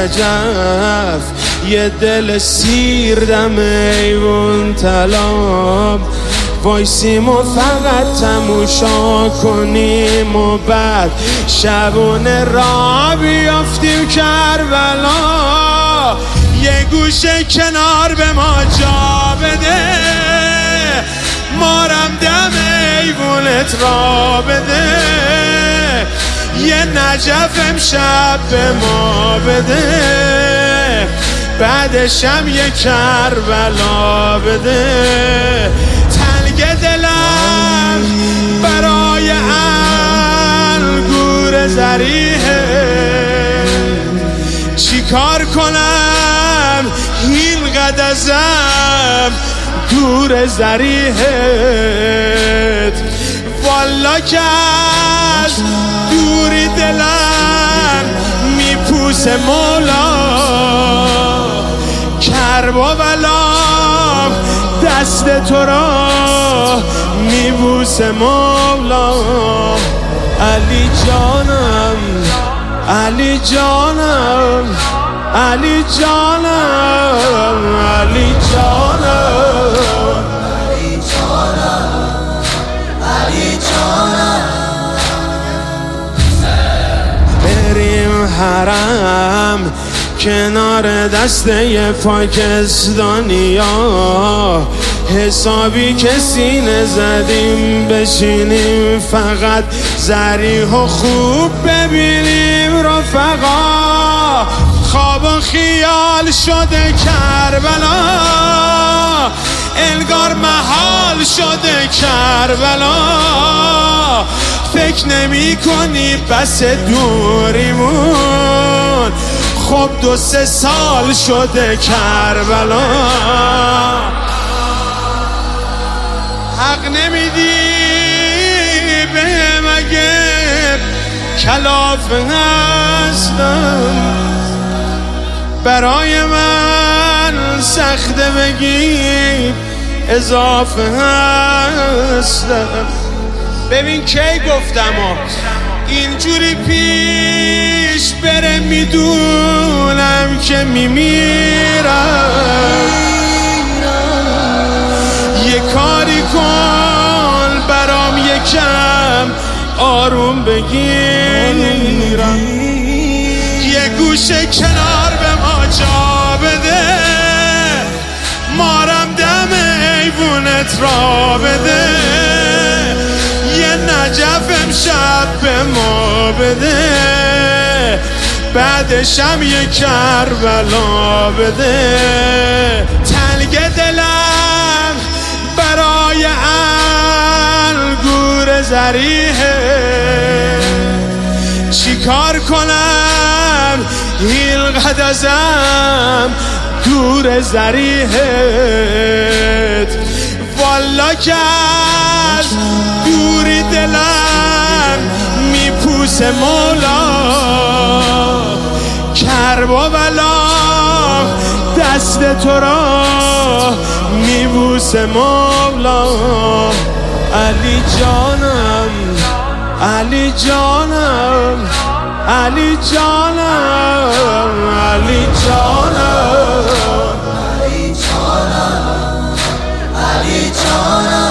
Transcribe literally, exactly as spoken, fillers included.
نجف یه دل سیر دم ایوون طلاب وایسیم و فقط تماشا کنیم و بعد شبونه را بیافتیم کربلا یه گوشه کنار به ما جا بده مارم دم ایوونت را بده یه نجف امشب به ما بده بعدشم یه کربلا بده تلگ دلم برای انگور زریحه چی کار کنم هیل قد ازم دور زریحت والا که از دوری دلم میپوسه مولا کرب و بلام دست تو را میبوسه مولا علی جانم علی جانم علی جانم علی جانم علی جانم علی جانم بریم حرم کنار دسته پاکستانیا حسابی که سینه زدیم بشینیم فقط ذریح و خوب ببینیم رفقا خواب و خیال شده کربلا انگار محال شده کربلا فکر نمی کنی بس دوریمون خب دو سه سال شده کربلا حق نمیدی به مگه کلاف هستم برای من سخته بگی اضافه هستم ببین کی گفتم و اینجوری پیش بره میدونم که میمیرم یه کاری کن برام یکم آروم بگیرم یه گوشه کنار به ما جا بده مارم دم ایوونت را بده یه نجف امشب به ما بده بعدشم یه کربلا بده تلگ دلم برای انگور زریحه چی کار کنم هیل قد ازم دور زریحت والا که از دوری دلم میپوسه مولا کرب و بلام دست تو را میبوسه مولا علی جانم علی جانم علی جانم علی جانم علی جانم علی جانم